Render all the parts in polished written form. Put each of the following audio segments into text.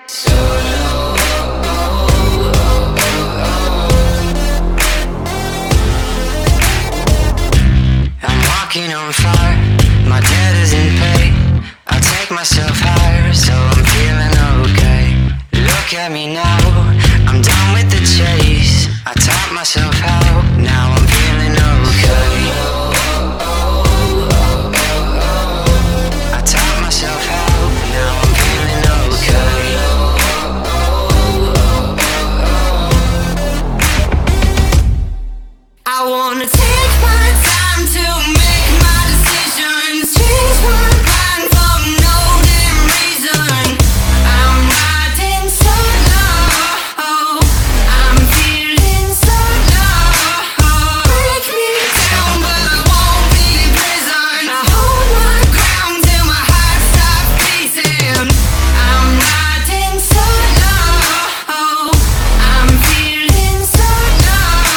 I'm walking on fire, my debt isn't paid. I'll take myself higher, so I'm feeling okay. Look at me now, I'm done with the chase. I taught myself how, now I'm feeling okay. I taught myself how, now I'm feeling okay. I wanna take my time to make my decisions, change my mind for no damn reason. I'm riding solo, I'm feeling solo. Break me down, but I won't be in prison. I hold my ground till my heart stops beating. I'm riding solo, I'm feeling solo.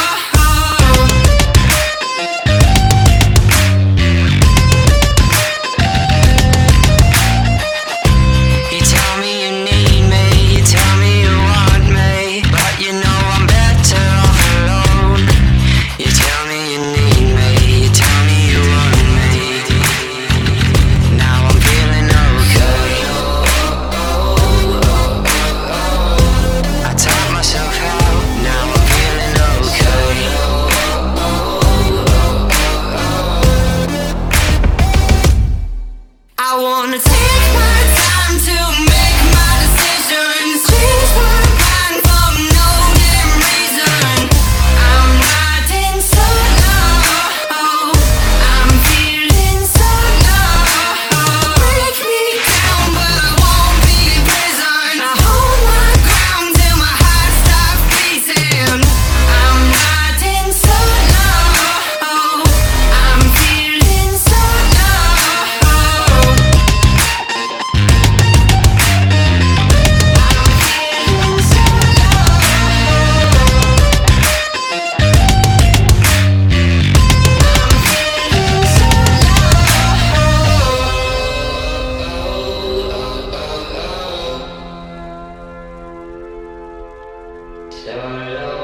You tell me you need me, you tell me you want me, but you know I'm better off alone. You tell me you need me, you tell me you want me. Now I'm feeling okay. I taught myself how, now I'm feeling okay. I wanna take my time to make my decisions, change my mind for no damn reason. I'm riding solo, I'm feeling solo. Break me down, but I won't be in prison. I hold my ground till my heart stops beating. I'm riding solo, I'm feeling solo. Solo.